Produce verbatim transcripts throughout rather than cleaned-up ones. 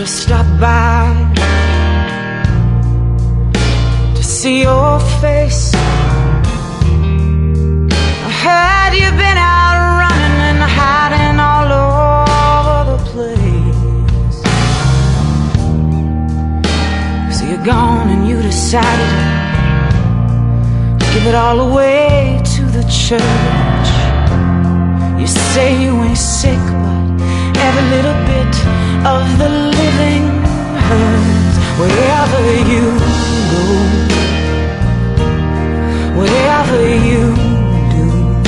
just stopped by to see your face. I heard you've been out running and hiding all over the place. So you're gone and you decided to give it all away to the church. You say you ain't sick, but every little bit of the living hurts. Wherever you go, wherever you do,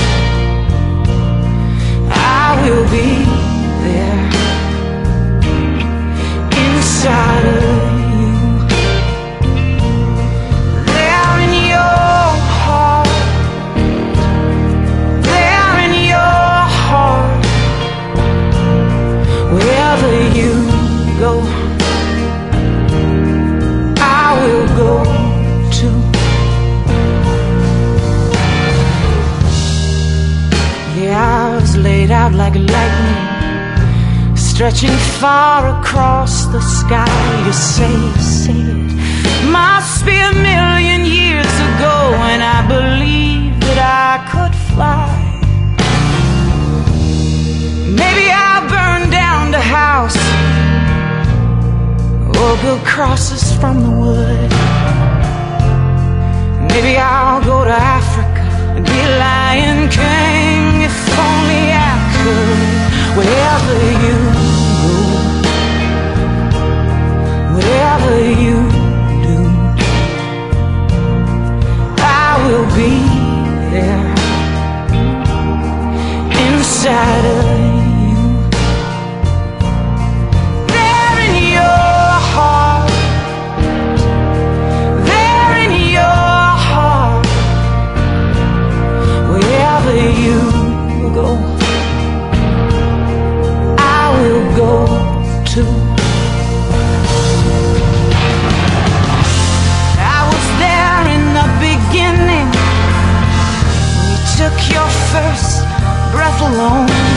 I will be there inside of you. There in your heart, there in your heart. Wherever you go, I will go too. Yeah, I was laid out like lightning, stretching far across the sky. You say, you say it must be a million years ago, and I believe that I could fly. Maybe I'll burn down the house or build crosses from the wood. Maybe I'll go to Africa and be Lion King, if only I could. Wherever you go, wherever you do, I will be there inside of you. There in your heart, there in your heart. Wherever you go, I will go too. I was there in the beginning. We took your first breath alone.